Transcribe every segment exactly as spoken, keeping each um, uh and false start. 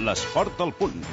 l'esport al punt.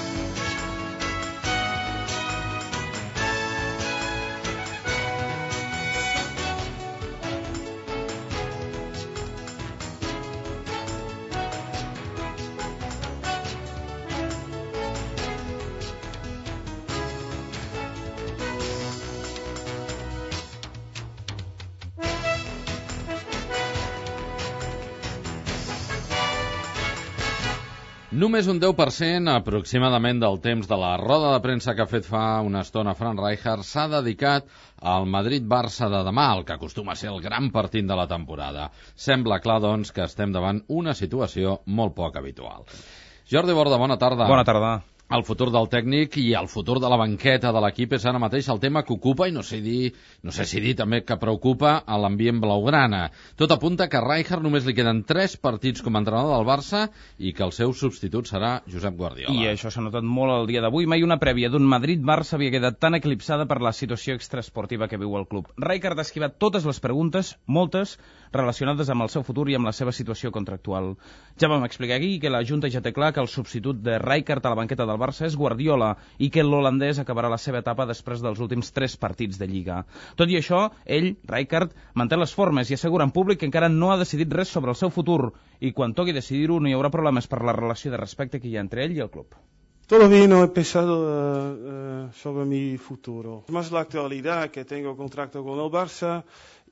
Només un deu per cent aproximadament del temps de la roda de premsa que ha fet fa una estona Frank Rijkaard s'ha dedicat al Madrid-Barça de demà, el que acostuma a ser el gran partit de la temporada. Sembla clar, doncs, que estem davant una situació molt poc habitual. Jordi Borda, bona tarda. Bona tarda. El futur del tècnic i el futur de la banqueta de l'equip és ara mateix el tema que ocupa i no sé dir, no sé si dir també que preocupa a l'ambient blaugrana. Tot apunta que a Rijkaard només li queden tres partits com a entrenador del Barça i que el seu substitut serà Josep Guardiola. I això s'ha notat molt el dia d'avui. Mai una prèvia d'un Madrid-Barça havia quedat tan eclipsada per la situació extraesportiva que viu el club. Rijkaard ha esquivat totes les preguntes, moltes, relacionades amb el seu futur i amb la seva situació contractual. Ja vam explicar aquí que la Junta ja té clar que el substitut de Rijkaard a la banqueta del Barça és Guardiola i que l'holandès acabarà la seva etapa després dels últims tres partits de Lliga. Tot i això, ell, Rijkaard, manté les formes i assegura en públic que encara no ha decidit res sobre el seu futur i quan toqui decidir-ho no hi haurà problemes per la relació de respecte que hi ha entre ell i el club. Todavía no he pensado uh, uh, sobre mi futuro. Más la actualidad que tengo contrato con el Barça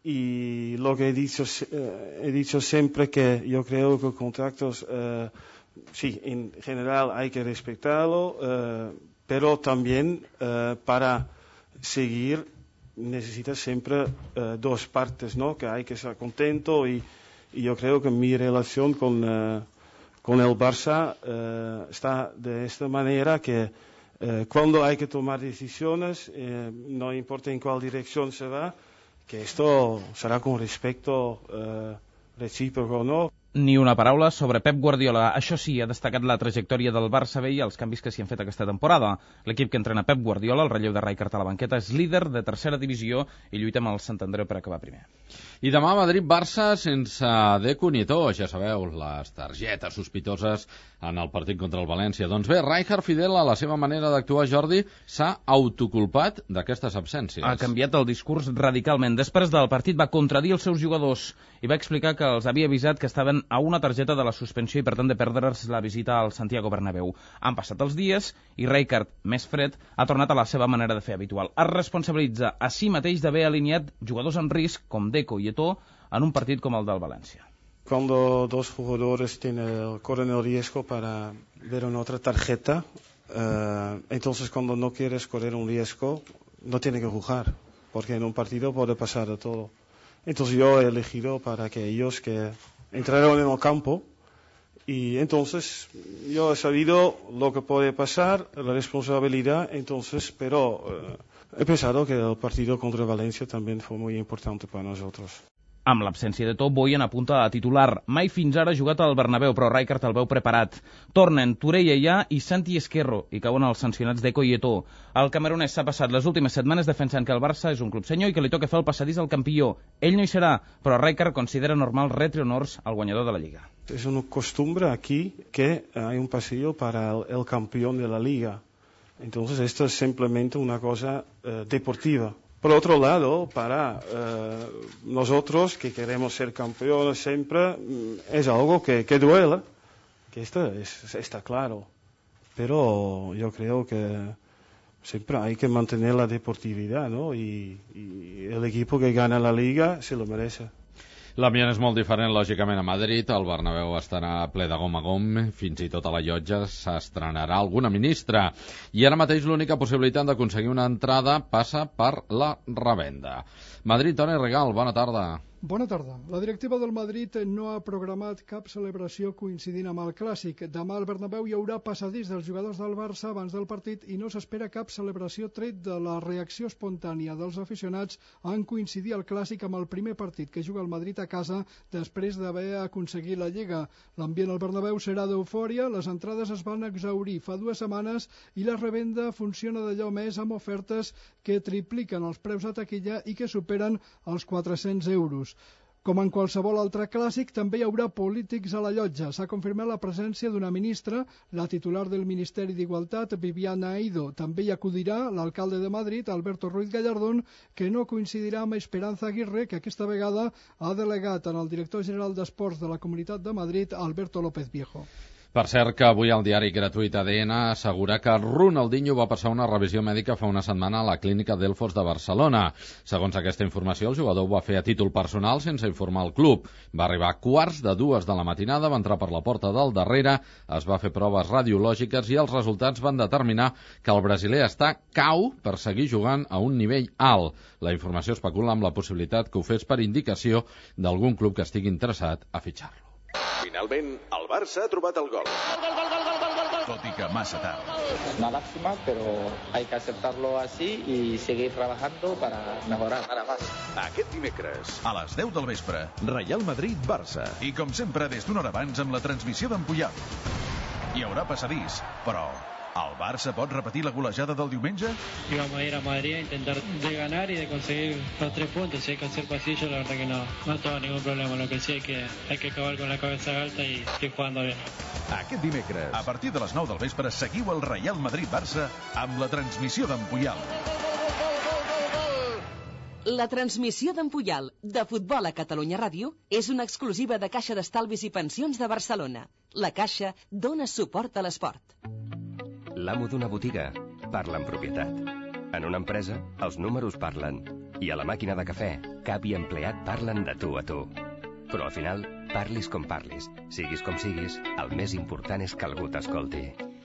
y lo que he dicho, uh, he dicho siempre que yo creo que contratos... Uh, Sí, en general hay que respetarlo, uh, pero también uh, para seguir necesitas siempre uh, dos partes, ¿no? Que hay que estar contento y, y yo creo que mi relación con, uh, con el Barça uh, está de esta manera que uh, cuando hay que tomar decisiones, uh, no importa en cuál dirección se va, que esto será con respecto uh, recíproco, ¿no? Ni una paraula sobre Pep Guardiola. Això sí, ha destacat la trajectòria del Barça B i els canvis que s'hi han fet aquesta temporada. L'equip que entrena Pep Guardiola, el relleu de Rijkaard a la banqueta, és líder de tercera divisió i lluita amb el Sant Andreu per acabar primer. I demà Madrid-Barça sense Deco ni To, ja sabeu, les targetes sospitoses en el partit contra el València. Doncs bé, Rijkaard, fidel a la seva manera d'actuar, Jordi, s'ha autoculpat d'aquestes absències. Ha canviat el discurs radicalment. Després del partit va contradir els seus jugadors i va explicar que els havia avisat que estaven a una targeta de la suspensió i per tant de perdre's la visita al Santiago Bernabéu. Han passat els dies i Rijkaard, més fred, ha tornat a la seva manera de fer habitual. Es responsabilitza a si mateix d'haver alineat jugadors en risc com Deco i Eto'o en un partit com el del València. Cuando dos jugadores tienen, corren el riesgo para ver una otra tarjeta, uh, entonces cuando no quieres correr un riesgo, no tiene que jugar, porque en un partido puede pasar de todo. Entonces yo he elegido para que ellos que entraron en el campo y entonces yo he sabido lo que puede pasar, la responsabilidad, entonces, pero uh, he pensado que el partido contra Valencia también fue muy importante para nosotros. Amb l'absència de tot, Boyan apunta a titular. Mai fins ara ha jugat al Bernabéu, però Rijkaard el veu preparat. Tornen Touré Yaya i Santi Esquerro, i cauen els sancionats Deco i Eto'o. El camerunès s'ha passat les últimes setmanes defensant que el Barça és un club senyor i que li toca fer el passadís al campió. Ell no hi serà, però Rijkaard considera normal retre honors al guanyador de la Lliga. Es una costumbre aquí que hay un pasillo para el, el campeón de la Liga. Entonces esto es simplemente una cosa uh, deportiva. Por otro lado, para eh, nosotros que queremos ser campeones siempre, es algo que, que duele, que esto es, está claro. Pero yo creo que siempre hay que mantener la deportividad, ¿no? Y, y el equipo que gana la Liga se lo merece. L'ambient és molt diferent, lògicament, a Madrid. El Bernabéu estarà ple de gom a gom, fins i tot a la llotja s'estrenarà alguna ministra. I ara mateix l'única possibilitat d'aconseguir una entrada passa per la revenda. Madrid, Toni Regal, bona tarda. Bona tarda. La directiva del Madrid no ha programat cap celebració coincidint amb el Clàssic. Demà al Bernabéu hi haurà passadís dels jugadors del Barça abans del partit i no s'espera cap celebració tret de la reacció espontània dels aficionats en coincidir el Clàssic amb el primer partit que juga el Madrid a casa després d'haver aconseguit la Lliga. L'ambient al Bernabéu serà d'eufòria, les entrades es van exhaurir fa dues setmanes i la revenda funciona d'allò més amb ofertes que tripliquen els preus de taquilla i que superen els quatre-cents euros. Com en qualsevol altre clàssic, també hi haurà polítics a la llotja. S'ha confirmat la presència d'una ministra, la titular del Ministeri d'Igualtat, Viviana Eido. També hi acudirà l'alcalde de Madrid, Alberto Ruiz Gallardón, que no coincidirà amb Esperanza Aguirre, que aquesta vegada ha delegat en el director general d'Esports de la Comunitat de Madrid, Alberto López Viejo. Per cert, que avui el diari gratuït A D N assegura que Ronaldinho va passar una revisió mèdica fa una setmana a la clínica Delfos de Barcelona. Segons aquesta informació, el jugador ho va fer a títol personal sense informar el club. Va arribar a quarts de dues de la matinada, va entrar per la porta del darrere, es va fer proves radiològiques i els resultats van determinar que el brasiler està cau per seguir jugant a un nivell alt. La informació especula amb la possibilitat que ho fes per indicació d'algun club que estigui interessat a fitxar-lo. Finalment, el Barça ha trobat el gol. Tot i que massa tard. Una lástima, pero hay que aceptarlo así y seguir trabajando para mejorar. Para más. Aquest dimecres, A les deu del vespre, Reial Madrid-Barça. I com sempre, des d'una hora abans, amb la transmissió d'en Puyal. Hi haurà passadís, però el Barça pot repetir la golejada del diumenge? Y vamos a ir a Madrid a intentar de ganar y de conseguir los tres puntos. Si hay que hacer pasillo, la verdad que no, no tengo ningún problema. Lo que sí hay que, hay que acabar con la cabeza alta y ir jugando bien. Aquest dimecres, a partir de les nou del vespre, seguiu el Reial Madrid-Barça amb la transmissió d'en Puyal. La transmissió d'en Puyal, de Futbol a Catalunya Ràdio, és una exclusiva de Caixa d'Estalvis i Pensions de Barcelona. La Caixa dona suport a l'esport. L'amo d'una botiga parla en propietat. En una empresa, els números parlen. I a la màquina de cafè, cap i empleat parlen de tu a tu. Però al final, parlis com parlis, siguis com siguis, el més important és que algú t'escolti.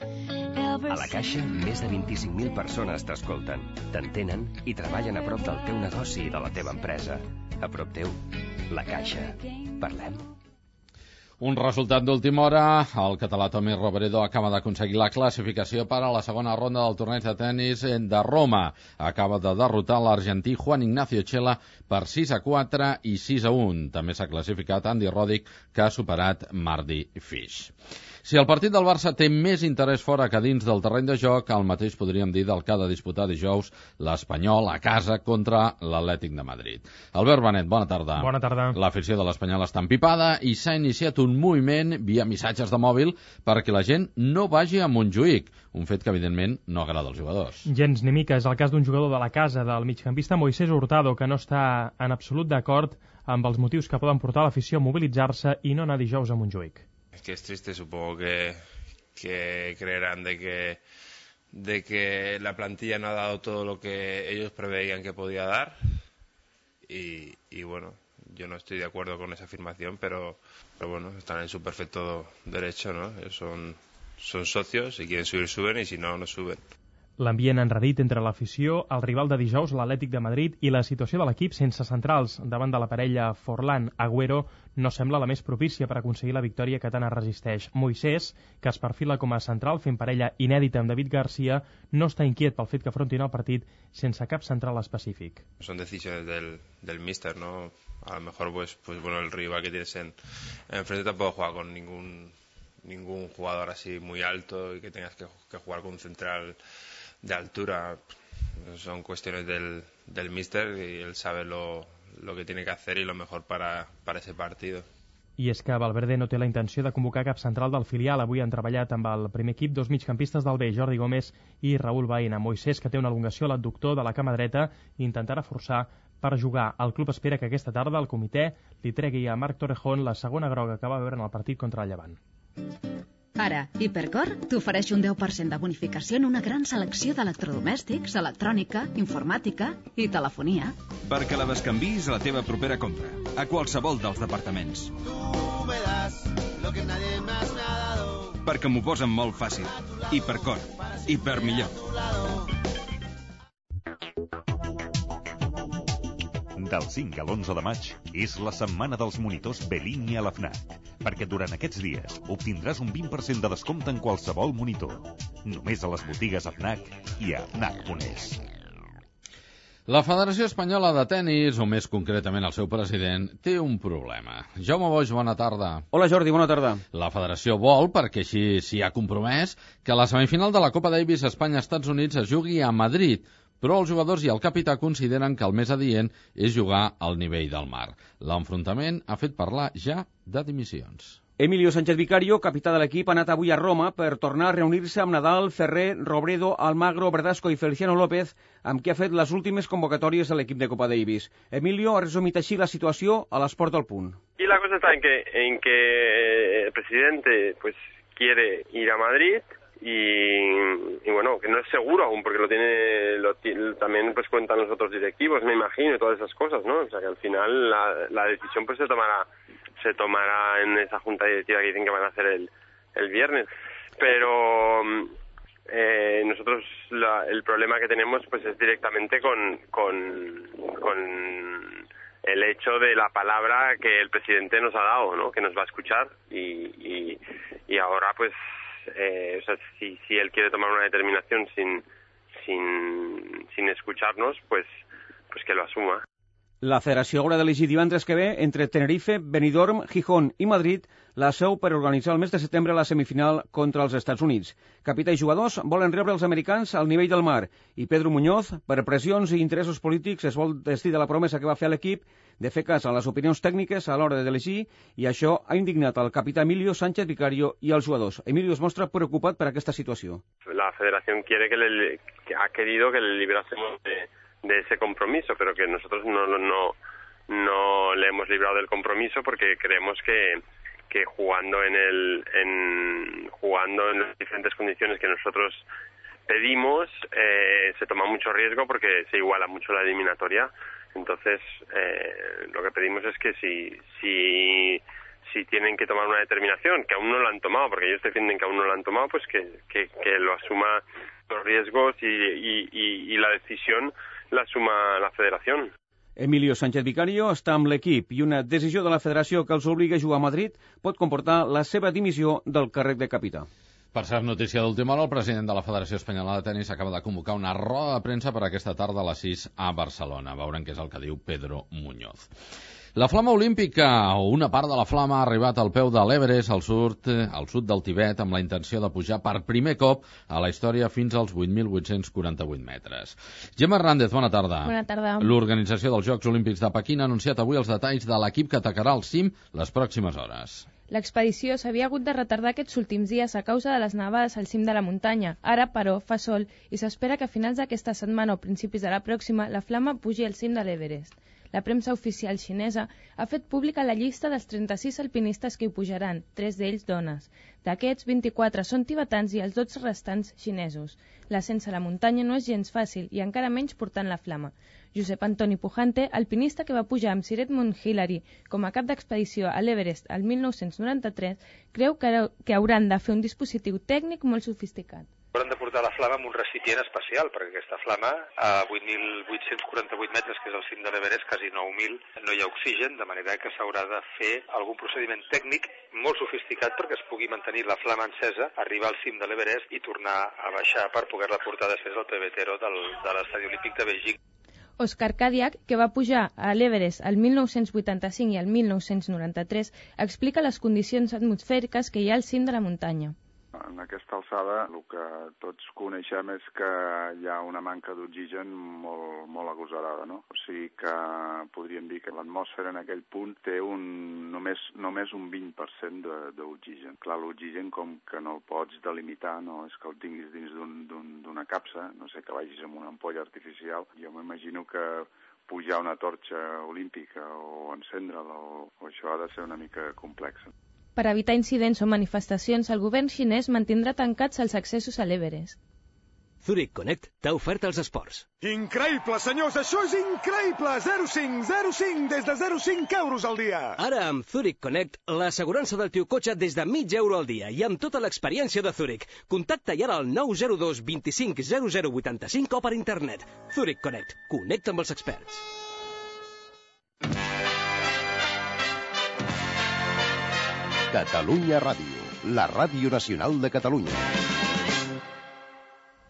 A la Caixa, més de vint-i-cinc mil persones t'escolten, t'entenen i treballen a prop del teu negoci i de la teva empresa. A prop teu, la Caixa. Parlem. Un resultat d'última hora, el català Tommy Robredo acaba d'aconseguir la classificació per a la segona ronda del torneig de tennis de Roma. Acaba de derrotar l'argentí Juan Ignacio Chela per sis a quatre i sis a un. També s'ha classificat Andy Roddick, que ha superat Mardy Fish. Si el partit del Barça té més interès fora que dins del terreny de joc, el mateix podríem dir del que ha de disputar dijous l'Espanyol a casa contra l'Atlètic de Madrid. Albert Benet, bona tarda. Bona tarda. L'afició de l'Espanyol està empipada i s'ha iniciat un moviment via missatges de mòbil perquè la gent no vagi a Montjuïc, un fet que evidentment no agrada als jugadors. Gens ni mica. És el cas d'un jugador de la casa del migcampista Moisés Hurtado, que no està en absolut d'acord amb els motius que poden portar l'afició a mobilitzar-se i no anar dijous a Montjuïc. Es que es triste, supongo que, que creerán de que, de que la plantilla no ha dado todo lo que ellos preveían que podía dar y, y bueno, yo no estoy de acuerdo con esa afirmación, pero, pero bueno, están en su perfecto derecho, ¿no? Ellos son, son socios, si quieren subir, suben, y si no, no suben. L'ambient enredit entre l'afició, el rival de dijous, l'Atlètic de Madrid, i la situació de l'equip sense centrals davant de la parella Forlán-Agüero no sembla la més propícia per aconseguir la victòria que tant es resisteix. Moisés, que es perfila com a central fent parella inèdita amb David García, no està inquiet pel fet que afrontin el partit sense cap central específic. Son decisiones del, del míster, ¿no? A lo mejor, pues, pues bueno, el rival que tienes en, enfrente tampoco juega con ningún, ningún jugador así muy alto y que tengas que, que jugar con un central de altura. Son cuestiones del, del míster y él sabe lo, lo que tiene que hacer y lo mejor para, para ese partido. I és que Valverde no té la intenció de convocar cap central del filial. Avui han treballat amb el primer equip dos migcampistes del B, Jordi Gómez i Raúl Baena. Moisés, que té una elongació a l'adductor de la cama dreta, intentarà forçar per jugar. El club espera que aquesta tarda el comitè li tregui a Marc Torrejón la segona groga que va veure en el partit contra el Llevant. Ara, Hipercor t'ofereix un deu per cent de bonificació en una gran selecció d'electrodomèstics, electrònica, informàtica i telefonia. Perquè la bescanviïs a la teva propera compra, a qualsevol dels departaments. Perquè m'ho posen molt fàcil. Hipercor. Hiper millor. Del cinc a l'onze de maig és la setmana dels monitors Bellini a la FNAC, perquè durant aquests dies obtindràs un vint per cent de descompte en qualsevol monitor. Només a les botigues FNAC i a fnac punt es. La Federació Espanyola de Tenis, o més concretament el seu president, té un problema. Jaume Boix, bona tarda. Hola Jordi, bona tarda. La federació vol, perquè així s'hi ha compromès, que la semifinal de la Copa Davis Espanya-Estats Units es jugui a Madrid, però els jugadors i el capità consideren que el més adient és jugar al nivell del mar. L'enfrontament ha fet parlar ja de dimissions. Emilio Sánchez Vicario, capità de l'equip, ha anat avui a Roma per tornar a reunir-se amb Nadal, Ferrer, Robredo, Almagro, Verdasco i Feliciano López, amb qui ha fet les últimes convocatòries de l'equip de Copa Davis. Emilio ha resumit així la situació a l'Esport al Punt. Y la cosa está en que, en que el presidente pues quiere ir a Madrid y, y bueno, que no es seguro aún porque lo tiene, lo, también pues cuentan los otros directivos, me imagino, y todas esas cosas, ¿no? O sea que al final la, la decisión pues se tomará se tomará en esa junta directiva que dicen que van a hacer el, el viernes. Pero eh, nosotros la, el problema que tenemos pues es directamente con, con, con el hecho de la palabra que el presidente nos ha dado, ¿no? Que nos va a escuchar y, y, y ahora pues eh, o sea, si, si él quiere tomar una determinación sin, sin, sin escucharnos, pues, pues que lo asuma. La federació haurà d'elegir divendres que ve entre Tenerife, Benidorm, Gijón i Madrid la seu per organitzar el mes de setembre la semifinal contra els Estats Units. Capità i jugadors volen rebre els americans al nivell del mar i Pedro Muñoz, per pressions i interessos polítics, es vol desdir de la promesa que va fer a l'equip de fer cas a les opinions tècniques a l'hora d'elegir i això ha indignat el capità Emilio Sánchez Vicario i els jugadors. Emilio es mostra preocupat per aquesta situació. La federación quiere que le, que ha querido que le librásemos de de ese compromiso, pero que nosotros no, no, no le hemos librado del compromiso porque creemos que, que jugando en el en jugando en las diferentes condiciones que nosotros pedimos eh, se toma mucho riesgo porque se iguala mucho la eliminatoria. Entonces eh, lo que pedimos es que si si si tienen que tomar una determinación, que aún no la han tomado, porque ellos defienden que aún no la han tomado, pues que, que, que lo asuma los riesgos y, y, y, y la decisión la suma la federació. Emilio Sánchez Vicario està amb l'equip i una decisió de la federació que els obliga a jugar a Madrid pot comportar la seva dimissió del càrrec de capità. Per cert, notícia d'última hora, el president de la Federació Espanyola de Tenis acaba de convocar una roda de premsa per aquesta tarda a les sis a Barcelona. Veurem què és el que diu Pedro Muñoz. La flama olímpica, o una part de la flama, ha arribat al peu de l'Everest, al sud, al sud del Tibet, amb la intenció de pujar per primer cop a la història fins als vuit mil vuit-cents quaranta-vuit metres. Gemma Hernández, bona tarda. Bona tarda. L'Organització dels Jocs Olímpics de Pequín ha anunciat avui els detalls de l'equip que atacarà el cim les pròximes hores. L'expedició s'havia hagut de retardar aquests últims dies a causa de les nevades al cim de la muntanya. Ara, però, fa sol i s'espera que a finals d'aquesta setmana o principis de la pròxima la flama pugi al cim de l'Everest. La premsa oficial xinesa ha fet pública la llista dels trenta-sis alpinistes que hi pujaran, tres d'ells dones. D'aquests, vint-i-quatre són tibetans i els dotze restants xinesos. L'ascens a la muntanya no és gens fàcil i encara menys portant la flama. Josep Antoni Pujante, alpinista que va pujar amb Siret Monhillary com a cap d'expedició a l'Everest el mil nou-cents noranta-tres, creu que, que hauran de fer un dispositiu tècnic molt sofisticat. Hauran de portar la flama en un recipient especial, perquè aquesta flama, a vuit mil vuit-cents quaranta-vuit metres, que és el cim de l'Everest, quasi nou mil, no hi ha oxigen, de manera que s'haurà de fer algun procediment tècnic molt sofisticat perquè es pugui mantenir la flama encesa, arribar al cim de l'Everest i tornar a baixar per poder-la portar després al pebetero del, de l'estadi olímpic de Beijing. Òscar Cadiac, que va pujar a l'Everest el mil nou-cents vuitanta-cinc i el mil nou-cents noranta-tres, explica les condicions atmosfèriques que hi ha al cim de la muntanya. En aquesta alçada el que tots coneixem és que hi ha una manca d'oxigen molt, molt agosarada, no? O sigui que podríem dir que l'atmosfera en aquell punt té un, només, només un vint per cent d'oxigen. Clar, l'oxigen com que no el pots delimitar, no és que el tinguis dins d'una capsa, no sé, que vagis amb una ampolla artificial. Jo m'imagino que pujar una torxa olímpica o encendre-la, o, o això ha de ser una mica complex. Per evitar incidents o manifestacions, el govern xinès mantindrà tancats els accessos a l'Everest. Zurich Connect t'ha ofert els esports. Increïble, senyors, això és increïble! zero coma cinc, zero coma cinc, des de zero coma cinc euros al dia. Ara, amb Zurich Connect, l'assegurança del teu cotxe des de mig euro al dia i amb tota l'experiència de Zurich. Contacta ja al nou zero dos vint-i-cinc zero zero vuitanta-cinc o per internet. Zurich Connect. Connecta amb els experts. Catalunya Ràdio, la ràdio nacional de Catalunya.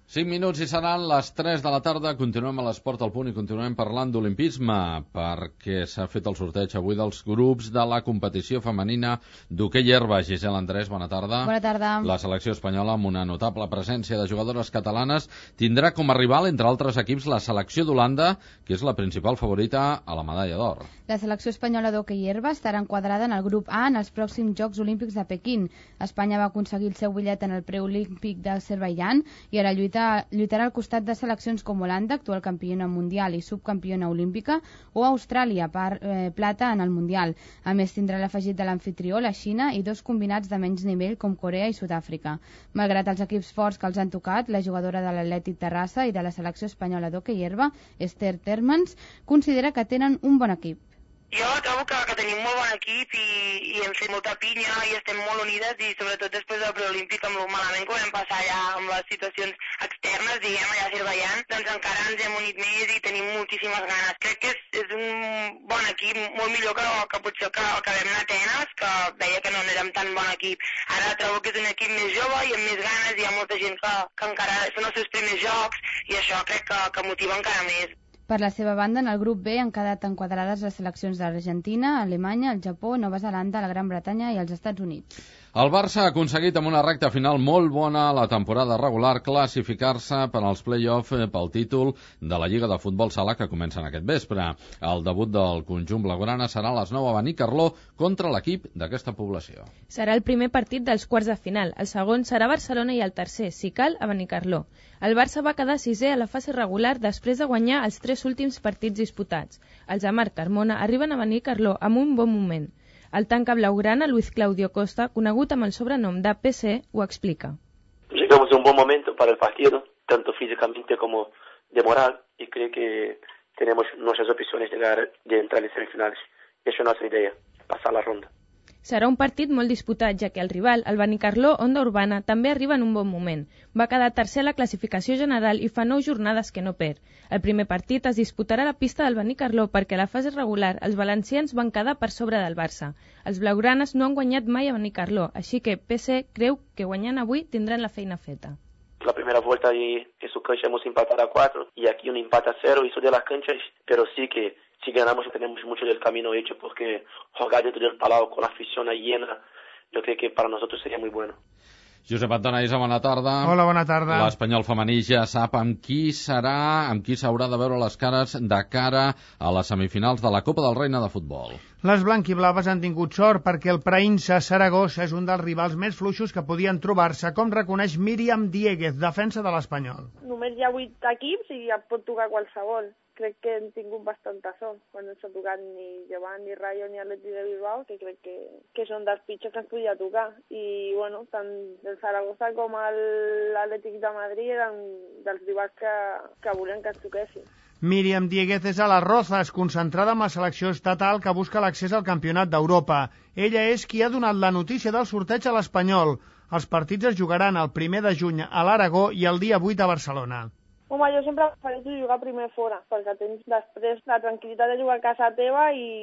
cinc minuts i seran les tres de la tarda. Continuem a l'Esport al Punt i continuem parlant d'olimpisme, perquè s'ha fet el sorteig avui dels grups de la competició femenina d'hoquei herba. Gisela Andrés, bona tarda. Bona tarda. La selecció espanyola, amb una notable presència de jugadores catalanes, tindrà com a rival, entre altres equips, la selecció d'Holanda, que és la principal favorita a la medalla d'or. La selecció espanyola d'hoquei herba estarà enquadrada en el grup A en els pròxims Jocs Olímpics de Pequín. Espanya va aconseguir el seu bitllet en el preolímpic d'Azerbaidjan i ara lluita lluitarà al costat de seleccions com Holanda, actual campiona mundial i subcampiona olímpica, o Austràlia, per eh, plata en el mundial. A més, tindrà l'afegit de l'amfitrió, la Xina, i dos combinats de menys nivell com Corea i Sud-àfrica. Malgrat els equips forts que els han tocat, la jugadora de l'Atlètic Terrassa i de la selecció espanyola d'hoquei herba, Esther Termans, considera que tenen un bon equip. Jo trobo que, que tenim molt bon equip i, i hem fet molta pinya i estem molt unides i sobretot després del preolímpic amb el malament que vam passar allà amb les situacions externes, diguem, allà a Azerbaidjan, doncs encara ens hem unit més i tenim moltíssimes ganes. Crec que és, és un bon equip, molt millor que, que potser que, que vam anar a Atenes, que veia que no érem tan bon equip. Ara trobo que és un equip més jove i amb més ganes i hi ha molta gent que, que encara són els seus primers jocs i això crec que, que motiva encara més. Per la seva banda, en el grup B han quedat enquadrades les seleccions d'Argentina, Alemanya, el Japó, Nova Zelanda, la Gran Bretanya i els Estats Units. El Barça ha aconseguit amb una recta final molt bona a la temporada regular classificar-se per als play-off pel títol de la Lliga de Futbol Sala que comencen aquest vespre. El debut del conjunt blaugrana serà a les nou a Benicarló contra l'equip d'aquesta població. Serà el primer partit dels quarts de final. El segon serà a Barcelona i el tercer, si cal, a Benicarló. El Barça va quedar sisè a la fase regular després de guanyar els tres últims partits disputats. Els de Marc Carmona arriben a Benicarló amb un bon moment. El tanca blaugrana, Luis Claudio Costa, conegut amb el sobrenom de P C, ho explica. Llegamos a un buen momento para el partido, tanto físicamente como de moral, y creo que tenemos nuestras opciones de, llegar, de entrar en semifinales. Esa es nuestra idea, pasar la ronda. Serà un partit molt disputat, ja que el rival, el Benicarló Onda Urbana, també arriba en un bon moment. Va quedar tercer a la classificació general i fa nou jornades que no perd. El primer partit es disputarà a la pista del Benicarló perquè a la fase regular els valencians van quedar per sobre del Barça. Els blaugranes no han guanyat mai a Benicarló, així que P C creu que guanyant avui tindran la feina feta. La primera vuelta y en su cancha hemos empatado a cuatro y aquí un empate a cero, eso de las canchas, pero sí que si ganamos tenemos mucho del camino hecho porque jugar dentro del Palau con la afición llena, yo creo que para nosotros sería muy bueno. Josep Antanaïsa, bona tarda. Hola, bona tarda. L'Espanyol femení ja sap amb qui serà, amb qui s'haurà de veure les cares de cara a les semifinals de la Copa del Reina de Futbol. Les blanquiblaves han tingut sort perquè el Praïnsa Saragossa és un dels rivals més fluixos que podien trobar-se, com reconeix Míriam Dieguez, defensa de l'Espanyol. Només hi ha vuit equips i ja pot tocar qualsevol. Crec que hem tingut bastanta sort quan no s'ha tocat ni Llevant, ni Rayo, ni Atlètic de Bilbao, que crec que, que són dels pitjors que ens podia tocar. I, bueno, tant el Zaragoza com l'Atlètic de Madrid eren dels rivals que, que volien que ens toquessin. Míriam Dieguez és a les Rozas, concentrada amb la selecció estatal que busca l'accés al Campionat d'Europa. Ella és qui ha donat la notícia del sorteig a l'Espanyol. Els partits es jugaran el primer de juny a l'Aragó i el dia vuit a Barcelona. Home, jo sempre prefereixo jugar primer fora, perquè tens després la tranquil·litat de jugar a casa teva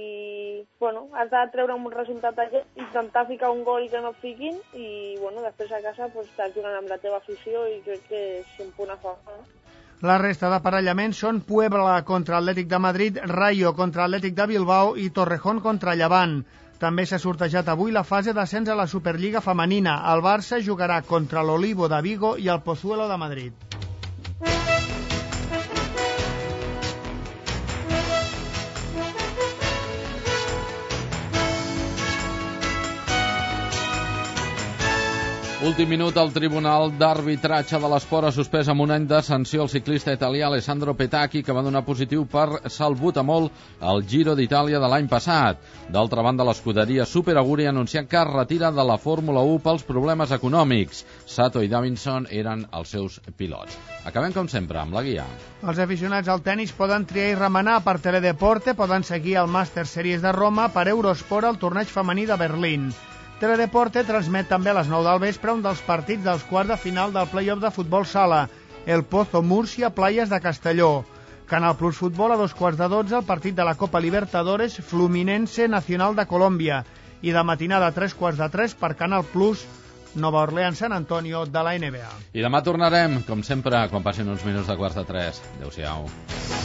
i, bueno, has de treure un resultat allà, intentar ficar un gol i que no et fiquin, i, bueno, després a casa pues, estàs jugant amb la teva afició i crec que és un punt a favor. La resta d'aparellaments són Puebla contra Atlètic de Madrid, Rayo contra Atlètic de Bilbao i Torrejón contra Llevant. També s'ha sortejat avui la fase d'ascens a la Superliga femenina. El Barça jugarà contra l'Olivo de Vigo i el Pozuelo de Madrid. Últim minut, el Tribunal d'Arbitratge de l'Esport ha suspès amb un any de sanció al ciclista italià Alessandro Petacchi, que va donar positiu per salbutamol al Giro d'Itàlia de l'any passat. D'altra banda, l'escuderia Super Aguri ha anunciat que es retira de la Fórmula u pels problemes econòmics. Sato i Davidson eren els seus pilots. Acabem, com sempre, amb la guia. Els aficionats al tennis poden triar i remenar per Teledeporte, poden seguir el Màster Series de Roma, per Eurosport el torneig femení de Berlín. Teledeporte transmet també a les nou del vespre un dels partits dels quarts de final del play-off de futbol sala, el Pozo Múrcia Playas de Castelló. Canal Plus Futbol a dos quarts de dotze el partit de la Copa Libertadores Fluminense Nacional de Colòmbia. I de matinada a tres quarts de tres per Canal Plus Nova Orleans-San Antonio de la N B A. I demà tornarem, com sempre, quan passin uns minuts de quarts de tres. Adéu-siau.